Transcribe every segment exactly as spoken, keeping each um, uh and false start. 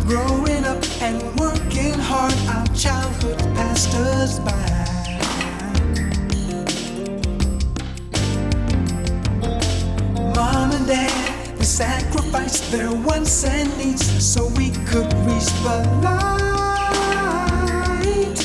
Growing up and working hard, our childhood passed us by. Mom and Dad, they sacrificed their wants and needs so we could reach the light.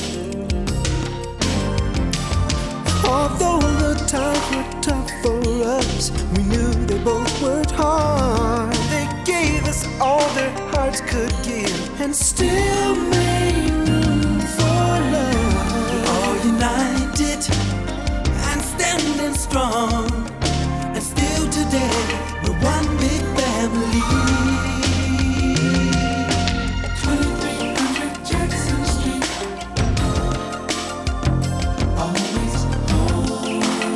Although the times were tough for us, we knew they both worked hard. They gave us all their hearts could give and still made room for love. We're all united and standing strong, and still today we're one big family. twenty-three hundred Jackson Street, always home.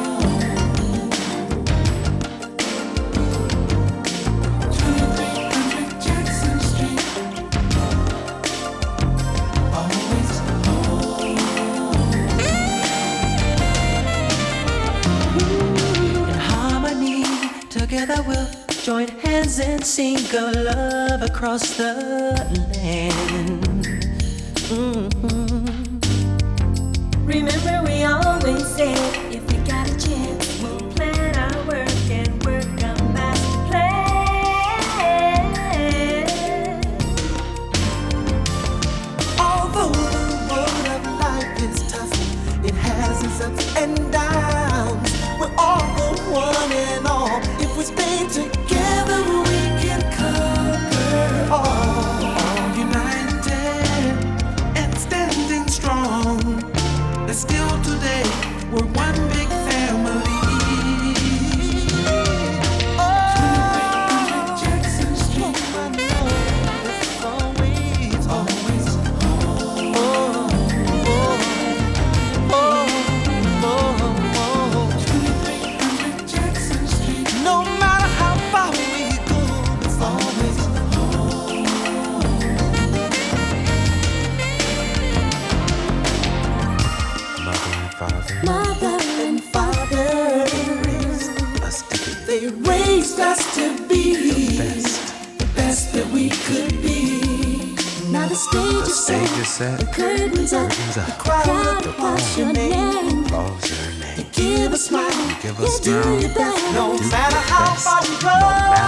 twenty-three hundred Jackson Street, always home. In harmony, together we'll join hands and sing of love across the land. Mm-hmm. Remember we always said if we got a chance, we'll plan our work and work a master plan. Although the road of life is tough, it has its ups and downs. We're all the one and all. If we stay together, we can conquer all. All united and standing strong. And still today, we're one big family. Oh, Jackson Street, I know it's always, always home. Oh, oh, oh, oh. twenty-three hundred Jackson Street. No matter how far we go, it's always home. Mother and father Mother and father, Us to be. They raised us to be best. the best that we could be. now the stage The is stage set, is set, the curtains up, curtains up, the crowd calls your name. calls your name. Give a smile, Give You us do smile, your best. no do matter your how best. far you go. No matter